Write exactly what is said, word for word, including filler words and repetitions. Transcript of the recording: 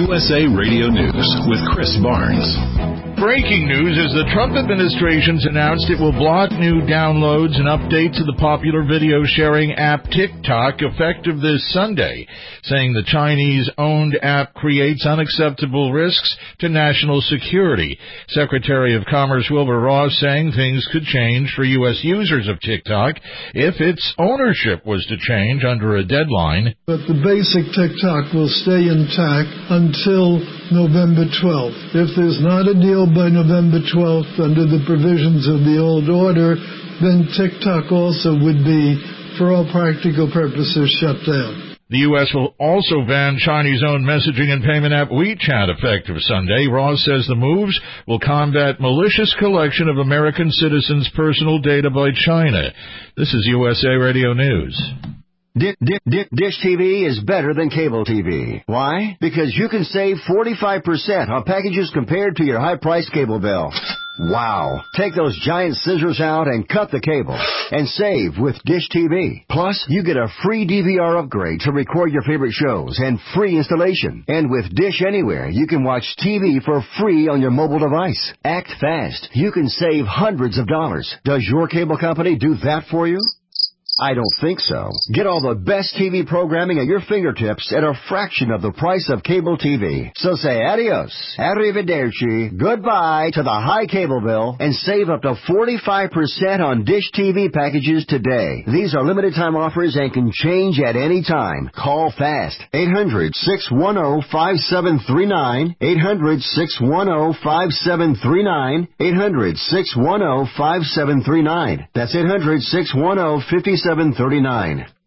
U S A Radio News with Chris Barnes. Breaking news is the Trump administration's announced it will block new downloads and updates of the popular video sharing app TikTok effective this Sunday, saying the Chinese-owned app creates unacceptable risks to national security. Secretary of Commerce Wilbur Ross saying things could change for U S users of TikTok if its ownership was to change under a deadline. But the basic TikTok will stay intact until November twelfth. If there's not a deal by November twelfth under the provisions of the old order, then TikTok also would be, for all practical purposes, shut down. The U S will also ban Chinese-owned messaging and payment app WeChat effective Sunday. Ross says the moves will combat malicious collection of American citizens' personal data by China. This is U S A Radio News. Dish, Dish, Dish T V is better than cable T V. Why? Because you can save forty-five percent on packages compared to your high-priced cable bill. Wow. Take those giant scissors out and cut the cable and save with Dish T V. Plus, you get a free D V R upgrade to record your favorite shows and free installation. And with Dish Anywhere, you can watch T V for free on your mobile device. Act fast. You can save hundreds of dollars. Does your cable company do that for you? I don't think so. Get all the best T V programming at your fingertips at a fraction of the price of cable T V. So say adios, arrivederci, goodbye to the high cable bill and save up to forty-five percent on Dish T V packages today. These are limited time offers and can change at any time. Call fast. eight hundred, six one zero, five seven three nine. eight hundred, six one zero, five seven three nine. eight hundred, six one zero, five seven three nine. That's eight hundred, six one zero, five seven three nine.